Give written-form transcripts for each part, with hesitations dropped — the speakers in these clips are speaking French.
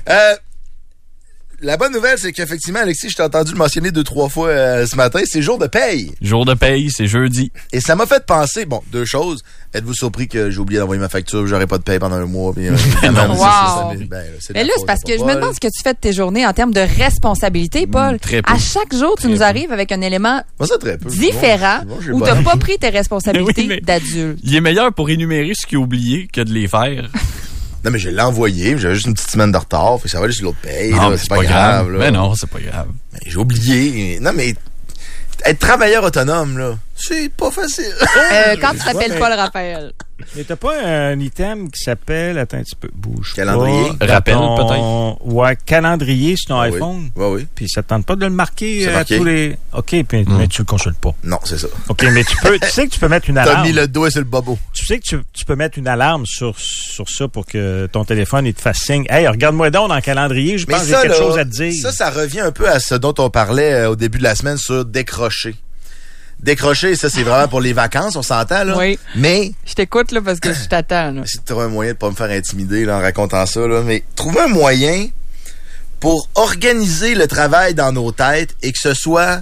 La bonne nouvelle, c'est qu'effectivement, Alexis, je t'ai entendu le mentionner 2-3 fois ce matin, c'est jour de paye. Jour de paye, c'est jeudi. Et ça m'a fait penser, bon, 2 choses. Êtes-vous surpris que j'ai oublié d'envoyer ma facture, j'aurai pas de paye pendant un mois? Puis, non, wow. Mais là, c'est parce que je me demande ce que tu fais de tes journées en termes de responsabilité, Paul. Très peu. À chaque jour, tu nous arrives avec un élément différent où tu n'as pas pris tes responsabilités d'adulte. Il est meilleur pour énumérer ce qu'il a oublié que de les faire. Non, mais je l'ai envoyé, j'avais juste une petite semaine de retard, fait que ça va aller sur l'autre paye. Non, là, c'est pas grave. Là. Mais non, c'est pas grave. Mais j'ai oublié. Non, mais être travailleur autonome, là, c'est pas facile. Quand tu t'appelles Paul Raphaël. Mais t'as pas un item qui s'appelle, attends un petit peu, bouge calendrier. pas. Rappel, peut-être. Ouais, calendrier sur ton iPhone. Oui. Puis ça te tente pas de le marquer à marqué. tous les... OK, puis mais tu le consultes pas. Non, c'est ça. OK, mais tu sais que tu peux mettre une alarme. T'as mis le doigt sur le bobo. Tu sais que tu peux mettre une alarme sur ça pour que ton téléphone il te fasse signe. Hey, regarde-moi donc dans le calendrier, je pense que j'ai quelque chose à te dire. Ça revient un peu à ce dont on parlait au début de la semaine sur décrocher. Décrocher, ça, c'est vraiment pour les vacances, on s'entend, là. Oui. Mais. Je t'écoute, là, parce que je t'attends, là. C'est de trouver un moyen de pas me faire intimider, là, en racontant ça, là. Mais trouver un moyen pour organiser le travail dans nos têtes et que ce soit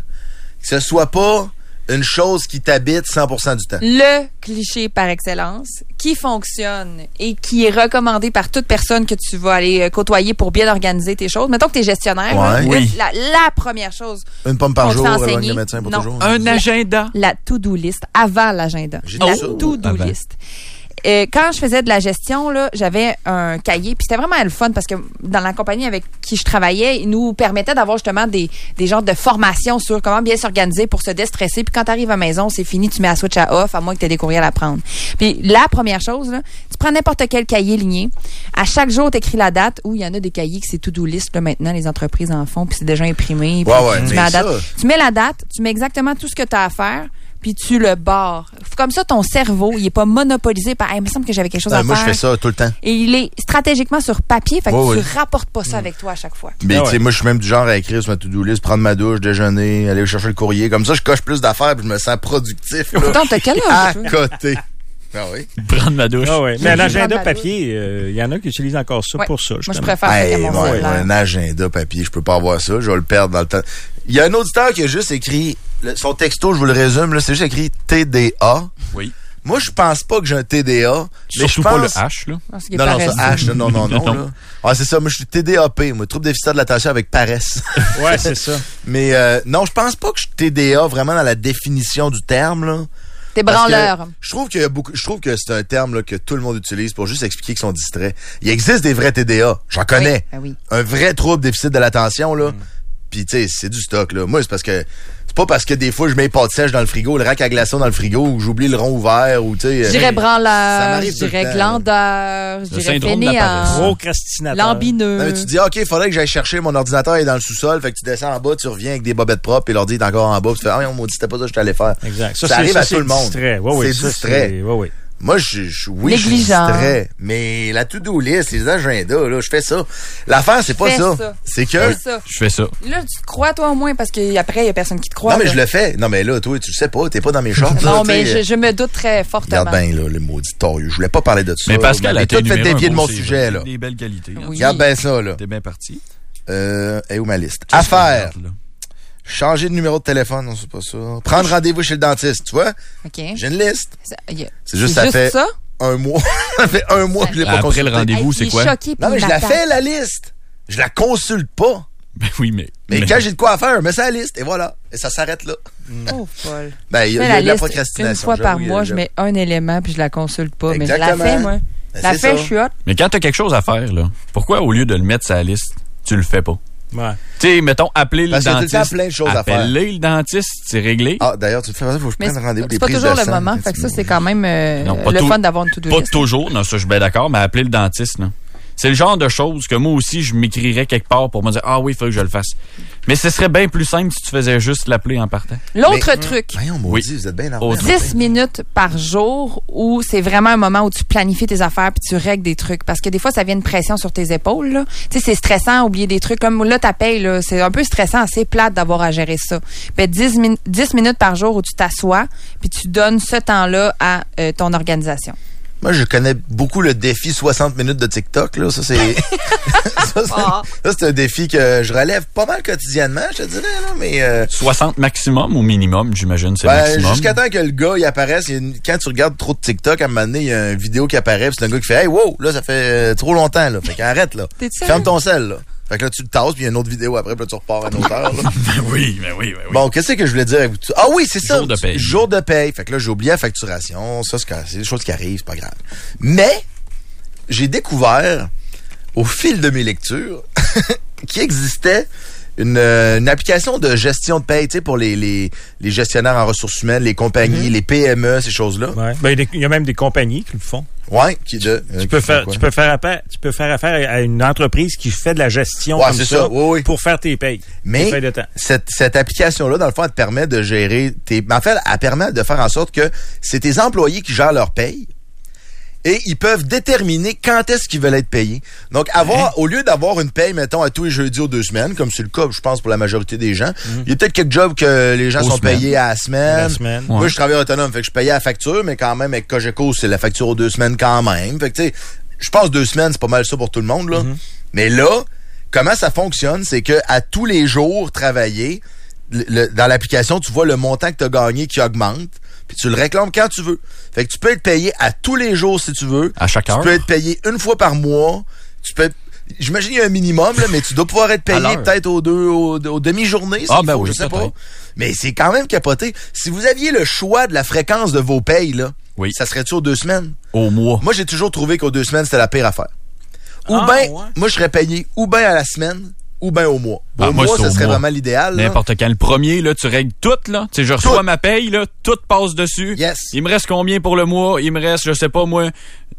pas une chose qui t'habite 100% du temps. Le cliché par excellence qui fonctionne et qui est recommandé par toute personne que tu vas aller côtoyer pour bien organiser tes choses. Mettons que tu es gestionnaire. Ouais. Là, Oui. La première chose. Une pomme par On jour, te fait éloigne enseigner. le médecin pour Non. toujours. Un agenda. La to-do list avant l'agenda. J'ai La tout ça. to-do Avant. list. Quand je faisais de la gestion, là, j'avais un cahier, puis c'était vraiment le fun parce que dans la compagnie avec qui je travaillais, ils nous permettaient d'avoir justement des genres de formations sur comment bien s'organiser pour se déstresser. Puis quand tu arrives à la maison, c'est fini, tu mets la switch à off, à moins que tu aies des courriels à prendre. Puis la première chose, là, tu prends n'importe quel cahier ligné. À chaque jour, tu écris la date, ou il y en a des cahiers que c'est to-do list, là, maintenant, les entreprises en font, puis c'est déjà imprimé. Puis tu mets la date. Tu mets la date, tu mets exactement tout ce que tu as à faire, puis tu le barres. Comme ça, ton cerveau, il est pas monopolisé par « il me semble que j'avais quelque chose à moi, faire. » je fais ça tout le temps. Et il est stratégiquement sur papier, fait que Oui. tu rapportes pas ça avec toi à chaque fois. Mais Ah tu sais, ouais. moi, je suis même du genre à écrire sur ma to-do list, prendre ma douche, déjeuner, aller chercher le courrier. Comme ça, je coche plus d'affaires puis je me sens productif. Là, Pourtant, t'as quel à âge, toi? côté. Ah oui. Prendre ma douche. Ah ouais. Mais un J'ai agenda prendre ma papier, il y en a qui utilisent encore ça Ouais. pour ça. Moi, je justement. préfère ça Hey, que mon moi, cellulaire. un agenda papier, je peux pas avoir ça. Je vais le perdre dans le temps. Il y a un auditeur qui a juste écrit, son texto, je vous le résume, là, c'est juste écrit TDA. Oui. Moi, je pense pas que j'ai un TDA. Mais Surtout je pense... pas le H, là. Parce qu'il est Non, paresseux. ça, H, non, Non. là. Ah, c'est ça, moi, je suis TDAP, moi, trouble déficit de l'attention avec paresse. Ouais, c'est ça. Mais, non, je pense pas que je suis TDA vraiment dans la définition du terme, là. T'es Parce que branleur. je trouve que c'est un terme là, que tout le monde utilise pour juste expliquer qu'ils sont distraits. Il existe des vrais TDA, j'en connais. Oui, ben oui. Un vrai trouble déficit de l'attention là. Puis tu sais, c'est du stock là. Moi, c'est pas parce que des fois je mets les pâtes sèches dans le frigo, le rack à glaçons dans le frigo ou j'oublie le rond ouvert ou tu sais. Je dirais ça branleur, m'arrive je tout le dirais temps, glandeur, je Le dirais syndrome de la paresse. fainéant, Procrastinateur. lambineux. Non, mais tu dis, OK, il faudrait que j'aille chercher mon ordinateur, il est dans le sous-sol, fait que tu descends en bas, tu reviens avec des bobettes propres, et l'ordi est encore en bas, puis tu fais, ah, on m'a dit, c'était pas ça que je t'allais faire. Exact. Ça arrive à tout le monde. Distrait. Ouais, oui, C'est ça, distrait. Ouais, oui. Moi, oui, je suis Négligent. distrait. Mais la to-do list, les agendas, là, je fais ça. L'affaire, c'est pas Fais ça. ça. C'est que... C'est ça. Je fais ça. Là, tu te crois, toi, au moins, parce qu'après, il y a personne qui te croit. Non, mais là. je le fais. Non, mais là, toi, tu le sais pas. T'es pas dans mes shorts. Non, là, mais tu sais. je me doute très fortement. Regarde bien, là, le maudit torieux. Je voulais pas parler de ça. Mais Pascal, a a tout fait dévier de mon sujet, là. Des belles qualités. Là. Oui. Regarde bien ça, là. T'es bien parti. Et où ma liste? Affaires. Là. Changer de numéro de téléphone, non, c'est pas ça. Prendre rendez-vous chez le dentiste, tu vois? OK. J'ai une liste. C'est C'est juste, ça fait ça? un mois. Ça fait un mois que je l'ai pas Après consulté. le rendez-vous, c'est quoi? Choqué, Non, mais je la fais, la liste. Je la consulte pas. Ben oui, mais. Mais quand j'ai de quoi à faire, je mets ça à la liste, et voilà. Et ça s'arrête là. Oh, Paul. Ben, il y Fais a la de la liste procrastination. une fois par j'avoue, mois, il y je a- mets un élément puis je la consulte pas. Mais je la Exactement. fais, moi. Ben, La c'est fais, ça. je suis hot. Mais quand t'as quelque chose à faire, là, pourquoi au lieu de le mettre sur la liste, tu le fais pas? Ouais. Tu sais, mettons, appeler le Parce qu'il y a tout le dentiste. temps plein de choses à faire. Appelle-le le dentiste, c'est réglé. Ah, d'ailleurs, tu te fais ça, faut que je Mais prenne rendez-vous des c'est pas prises toujours de le sang. moment. Fait que ça, c'est quand même Non, pas le tout- fun d'avoir une to-do Pas list. toujours, non, ça, je suis bien d'accord, mais appeler le dentiste, là. C'est le genre de choses que moi aussi, je m'écrirais quelque part pour me dire, ah oui, il faut que je le fasse. Mais ce serait bien plus simple si tu faisais juste l'appeler en partant. L'autre truc, Voyons, maudit, vous êtes bien Autre- armés. 10 minutes par jour où c'est vraiment un moment où tu planifies tes affaires puis tu règles des trucs. Parce que des fois, ça vient une pression sur tes épaules. Là. Tu sais, c'est stressant, oublier des trucs. Comme là, ta paye, là, c'est un peu stressant, assez plate d'avoir à gérer ça. Puis 10 minutes par jour où tu t'assois puis tu donnes ce temps-là à ton organisation. Moi, je connais beaucoup le défi 60 minutes de TikTok, là. Ça, c'est... ça, Ça, c'est un défi que je relève pas mal quotidiennement, je te dirais, là, mais... 60 maximum ou minimum, j'imagine, c'est le maximum. Jusqu'à temps que le gars, il apparaisse, quand tu regardes trop de TikTok, à un moment donné, il y a une vidéo qui apparaît, puis c'est un gars qui fait « Hey, wow, là, ça fait trop longtemps, là. Fait qu'arrête, là. Ferme ton sel, là. » Fait que là, tu le tasses, puis il y a une autre vidéo après, puis là, tu repars à une autre heure, là. Ben oui. Bon, qu'est-ce que je voulais dire avec vous? Ah oui, c'est ça. Jour de paye. Jour de paye. Fait que là, j'ai oublié la facturation. Ça, c'est des choses qui arrivent, c'est pas grave. Mais, j'ai découvert, au fil de mes lectures, qu'il existait une application de gestion de paye, tu sais, pour les gestionnaires en ressources humaines, les compagnies, les PME, ces choses-là. Ouais. Ben, il y a même des compagnies qui le font. Ouais, tu peux faire affaire à une entreprise qui fait de la gestion comme ça pour faire tes payes. Mais cette application-là, dans le fond, elle te permet de gérer en fait, elle permet de faire en sorte que c'est tes employés qui gèrent leur paye. Et ils peuvent déterminer quand est-ce qu'ils veulent être payés. Donc, au lieu d'avoir une paye, mettons, à tous les jeudis aux 2 semaines, comme c'est le cas, je pense, pour la majorité des gens, il y a peut-être quelques jobs que les gens sont payés à la semaine. Moi, je travaille autonome, fait que je payais à la facture, mais quand même, avec Cogeco, c'est la facture aux 2 semaines quand même. Fait que, tu sais, je pense 2 semaines, c'est pas mal ça pour tout le monde, là. Mais là, comment ça fonctionne, c'est que à tous les jours travaillés, dans l'application, tu vois le montant que tu as gagné qui augmente. Puis tu le réclames quand tu veux. Fait que tu peux être payé à tous les jours si tu veux. À chaque heure. Tu peux être payé une fois par mois. J'imagine qu'il y a un minimum, là, mais tu dois pouvoir être payé peut-être aux demi-journées. Je sais pas. Mais c'est quand même capoté. Si vous aviez le choix de la fréquence de vos payes, là, ça serait-tu aux 2 semaines? Au mois. Moi, j'ai toujours trouvé qu'aux 2 semaines, c'était la pire affaire. Moi, je serais payé ou bien à la semaine, ou bien au mois. Au mois, ça serait vraiment l'idéal. N'importe quand. Le premier, là, tu règles tout, là. Tu sais, je reçois ma paye, là, tout passe dessus. Yes. Il me reste combien pour le mois? Il me reste, je sais pas, moi,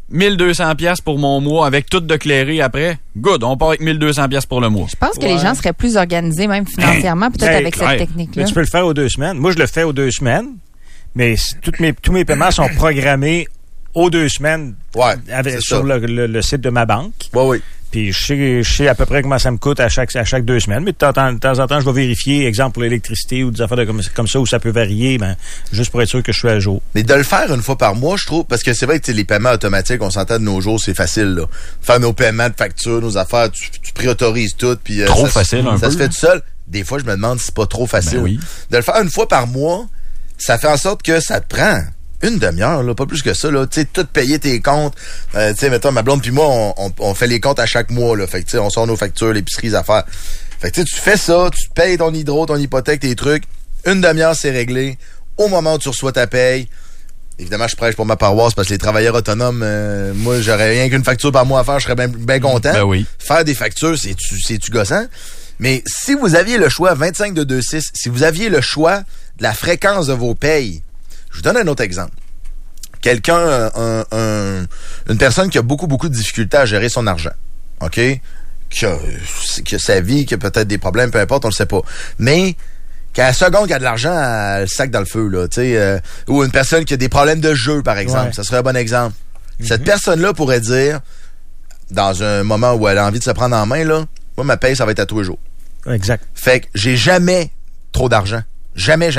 1200 pièces pour mon mois avec tout de clairé après. Good, on part avec 1200 pièces pour le mois. Je pense que les gens seraient plus organisés, même financièrement, peut-être avec cette technique-là. Mais tu peux le faire aux 2 semaines. Moi, je le fais aux 2 semaines, mais tous mes paiements sont programmés aux 2 semaines sur le site de ma banque. Oui. Puis je sais à peu près comment ça me coûte à chaque 2 semaines. Mais de temps en temps, je vais vérifier, exemple pour l'électricité ou des affaires comme ça où ça peut varier, juste pour être sûr que je suis à jour. Mais de le faire une fois par mois, je trouve, parce que c'est vrai que les paiements automatiques, on s'entend de nos jours, c'est facile, là. Faire nos paiements de factures, nos affaires, tu préautorises tout. Puis, trop facile un peu. Ça se fait tout seul. Des fois, je me demande si c'est pas trop facile. Oui. De le faire une fois par mois, ça fait en sorte que ça te prend une demi-heure, là, pas plus que ça, là. Tu sais, tout payer tes comptes. Tu sais, mettons, ma blonde puis moi, on fait les comptes à chaque mois, là. Fait que, tu sais, on sort nos factures, l'épicerie, les affaires. Fait que, tu fais ça, tu payes ton hydro, ton hypothèque, tes trucs. Une demi-heure, c'est réglé. Au moment où tu reçois ta paye, évidemment, je prêche pour ma paroisse parce que les travailleurs autonomes, moi, j'aurais rien qu'une facture par mois à faire, je serais bien content. Ben oui. Faire des factures, c'est-tu gossant? Mais si vous aviez le choix, 25 de 2.6, si vous aviez le choix de la fréquence de vos payes, je vous donne un autre exemple. Quelqu'un, une personne qui a beaucoup de difficultés à gérer son argent, OK? Qui a sa vie, qui a peut-être des problèmes, peu importe, on le sait pas. Mais qu'à la seconde qu'il a de l'argent, elle le sac dans le feu, là, tu sais. Ou une personne qui a des problèmes de jeu, par exemple. Ça serait un bon exemple. Cette personne-là pourrait dire, dans un moment où elle a envie de se prendre en main, là, moi, ma paye, ça va être à tous les jours. Exact. Fait que j'ai jamais trop d'argent. Jamais.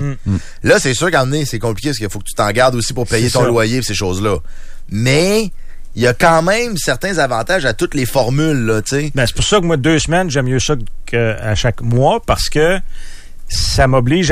Là, c'est sûr qu'à un moment donné, c'est compliqué parce qu'il faut que tu t'en gardes aussi pour payer ton loyer et ces choses-là. Mais il y a quand même certains avantages à toutes les formules, là, tu sais. Ben, c'est pour ça que moi, 2 semaines, j'aime mieux ça qu'à chaque mois parce que ça m'oblige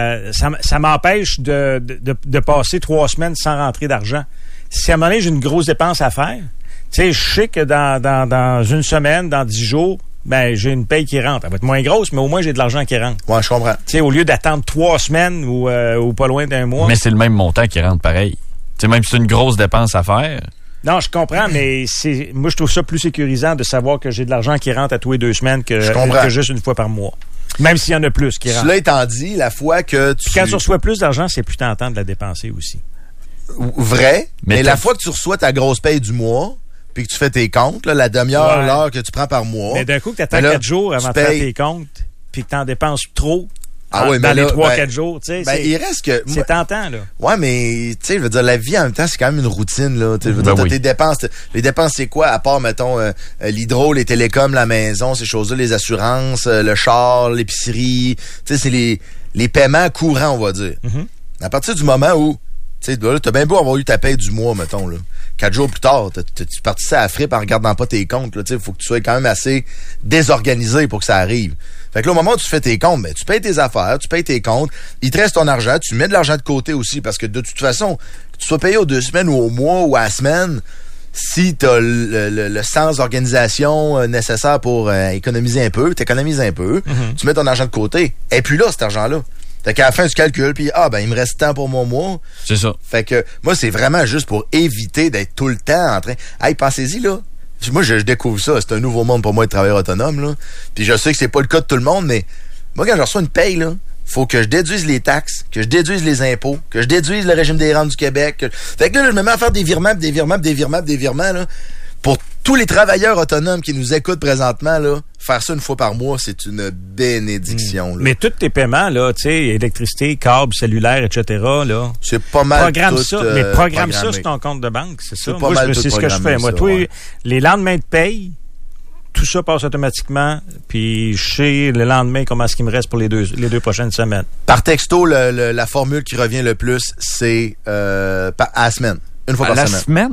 ça m'empêche de passer 3 semaines sans rentrer d'argent. Si à un moment donné, j'ai une grosse dépense à faire, tu sais, je sais que dans une semaine, dans 10 jours, ben j'ai une paye qui rentre. Elle va être moins grosse, mais au moins j'ai de l'argent qui rentre. Ouais, je comprends. Tu sais, au lieu d'attendre 3 semaines ou pas loin d'un mois. Mais c'est le même montant qui rentre pareil. Tu sais, même si c'est une grosse dépense à faire. Non, je comprends, mais moi je trouve ça plus sécurisant de savoir que j'ai de l'argent qui rentre à tous les 2 semaines que juste une fois par mois. Même s'il y en a plus qui rentrent. Cela étant dit, la fois que quand tu reçois plus d'argent, c'est plus tentant de la dépenser aussi. Vrai, mais la fois que tu reçois ta grosse paye du mois, puis que tu fais tes comptes, là, la demi-heure, l'heure que tu prends par mois. Mais d'un coup, que tu attends 4 jours avant de faire tes comptes, puis que tu en dépenses trop dans les 3-4 jours. Tu sais, il reste que... C'est tentant, là. Ouais, mais, tu sais, je veux dire, la vie, en même temps, c'est quand même une routine, là. Je veux dire, t'as tes dépenses. Les dépenses, c'est quoi? À part, mettons, l'hydro, les télécoms, la maison, ces choses-là, les assurances, le char, l'épicerie. Tu sais, c'est les paiements courants, on va dire. À partir du moment où, tu Tu sais, là, t'as bien beau avoir eu ta paye du mois, mettons, là. 4 jours plus tard, tu partissais à la fripe en regardant pas tes comptes, là. Tu sais, faut que tu sois quand même assez désorganisé pour que ça arrive. Fait que là, au moment où tu fais tes comptes, ben, tu payes tes affaires, tu payes tes comptes, il te reste ton argent, tu mets de l'argent de côté aussi, parce que de toute façon, que tu sois payé aux 2 semaines ou au mois ou à la semaine, si t'as le sens d'organisation nécessaire pour économiser un peu, t'économises un peu, tu mets ton argent de côté, et puis là, cet argent-là. Fait qu'à la fin, tu calcules, puis il me reste tant pour mon mois. C'est ça. Fait que moi, c'est vraiment juste pour éviter d'être tout le temps en train... Hey, pensez-y, là. Moi, je découvre ça. C'est un nouveau monde pour moi de travailleur autonome, là. Puis je sais que c'est pas le cas de tout le monde, mais moi, quand je reçois une paye, là, faut que je déduise les taxes, que je déduise les impôts, que je déduise le régime des rentes du Québec. Fait que là, je me mets à faire des virements, là. Pour tous les travailleurs autonomes qui nous écoutent présentement, là, faire ça une fois par mois, c'est une bénédiction. Là. Mais tous tes paiements, là, tu sais, électricité, câble, cellulaire, etc., là. C'est pas mal programme tout, ça, mais programme ça sur ton compte de banque, c'est ça. Moi, c'est ce que je fais. Moi, les lendemains de paye, tout ça passe automatiquement, puis je sais le lendemain comment est-ce qu'il me reste pour les deux prochaines semaines. Par texto, la formule qui revient le plus, c'est à la semaine. Une fois par semaine.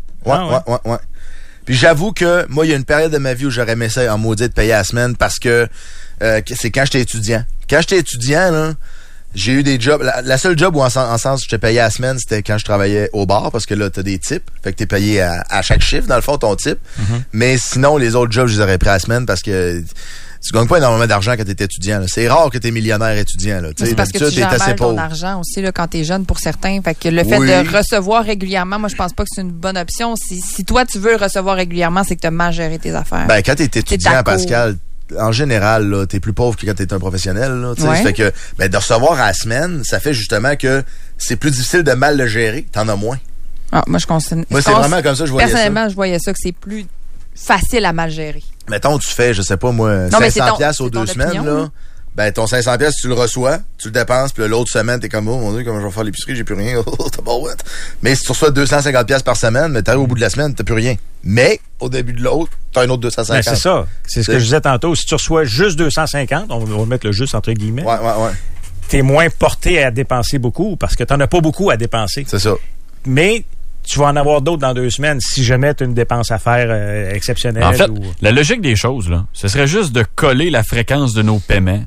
Ouais. Puis j'avoue que moi, il y a une période de ma vie où j'aurais aimé ça en maudit de payer à la semaine parce que c'est quand j'étais étudiant. Quand j'étais étudiant, là, j'ai eu des jobs. La seule job où en sens je t'ai payé à la semaine, c'était quand je travaillais au bar parce que là, t'as des tips. Fait que t'es payé à chaque chiffre, dans le fond, ton type. Mais sinon, les autres jobs, je les aurais pris à la semaine parce que tu gagnes pas énormément d'argent quand t'es étudiant. Là. C'est rare que t'es millionnaire étudiant. Là. C'est parce que tu gères mal ton argent aussi là, quand t'es jeune pour certains. Fait que le fait de recevoir régulièrement, moi je pense pas que c'est une bonne option. Si toi tu veux le recevoir régulièrement, c'est que t'as mal géré tes affaires. Ben quand t'es étudiant, Pascal, en général, là, t'es plus pauvre que quand t'es un professionnel. Là, fait que de recevoir à la semaine, ça fait justement que c'est plus difficile de mal le gérer. T'en as moins. Ah, moi je considère. Moi c'est vraiment comme ça que je voyais ça. Personnellement, je voyais ça que c'est plus facile à mal gérer. Mettons, tu fais, je sais pas moi, 500$ aux 2 semaines, là. Ben, ton 500$, tu le reçois, tu le dépenses, puis l'autre semaine, t'es comme, oh mon Dieu, comment je vais faire l'épicerie, j'ai plus rien. T'as pas what. Mais si tu reçois 250$ par semaine, mais t'arrives au bout de la semaine, t'as plus rien. Mais, au début de l'autre, t'as un autre 250$. Ben, c'est ça. C'est ce que je disais tantôt. Si tu reçois juste 250$, on va mettre le juste entre guillemets. Ouais. T'es moins porté à dépenser beaucoup, parce que t'en as pas beaucoup à dépenser. C'est ça. Mais, tu vas en avoir d'autres dans 2 semaines si jamais tu as une dépense à faire exceptionnelle. En fait, la logique des choses, là, ce serait juste de coller la fréquence de nos paiements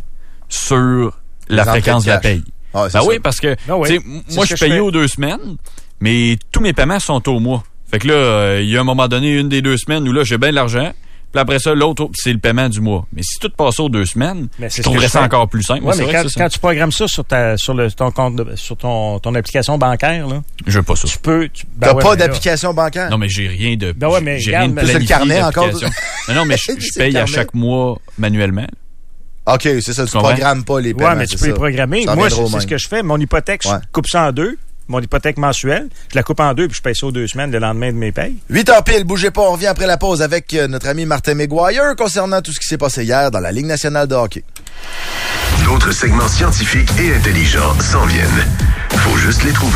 sur la fréquence de la paye. Ah, oui, parce que moi, je suis payé aux 2 semaines, mais tous mes paiements sont au mois. Fait que là, il y a un moment donné, une des 2 semaines où là, j'ai bien de l'argent. Puis après ça, l'autre, c'est le paiement du mois. Mais si tout passe aux 2 semaines, je trouverais ça encore plus simple. Ouais, mais quand tu programmes ça sur ton compte, sur ton application bancaire, là. Je veux pas ça. T'as pas d'application bancaire? Non, mais j'ai rien de. J'ai rien de planifié. C'est le carnet encore? Non, mais je paye à chaque mois manuellement. OK, c'est ça. Tu programmes pas les paiements. Ouais, mais tu peux les programmer. Moi, c'est ce que je fais. Mon hypothèque, je coupe ça en 2. Mon hypothèque mensuelle, je la coupe en 2 puis je paye ça aux 2 semaines le lendemain de mes payes. 8h pile, bougez pas, on revient après la pause avec notre ami Martin McGuire concernant tout ce qui s'est passé hier dans la Ligue nationale de hockey. D'autres segments scientifiques et intelligents s'en viennent. Faut juste les trouver.